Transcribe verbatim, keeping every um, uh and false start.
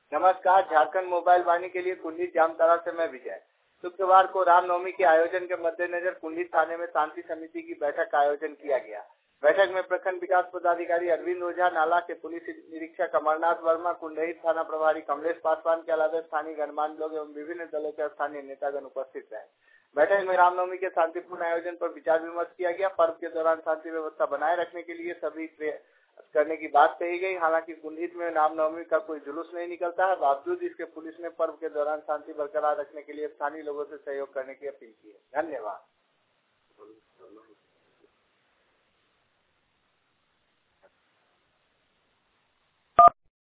नमस्कार, झारखंड मोबाइल वाणी के लिए कुंडली जामताड़ा से मैं विजय। शुक्रवार को रामनवमी के आयोजन के मद्देनजर कुंडली थाने में शांति समिति की बैठक का आयोजन किया गया। बैठक में प्रखंड विकास पदाधिकारी अरविंद ओझा, नाला के पुलिस निरीक्षक अमरनाथ वर्मा, कुंडली थाना प्रभारी कमलेश पासवान के अलावा स्थानीय गणमान्य लोग एवं विभिन्न दलों के स्थानीय नेतागण उपस्थित रहे। बैठक में रामनवमी के शांतिपूर्ण आयोजन पर विचार विमर्श किया गया। पर्व के दौरान शांति व्यवस्था बनाए रखने के लिए सभी करने की बात कही गई। हालांकि कुंडली में रामनवमी का कोई जुलूस नहीं निकलता है, बावजूद इसके पुलिस ने पर्व के दौरान शांति बरकरार रखने के लिए स्थानीय लोगों से सहयोग करने की अपील की है। धन्यवाद।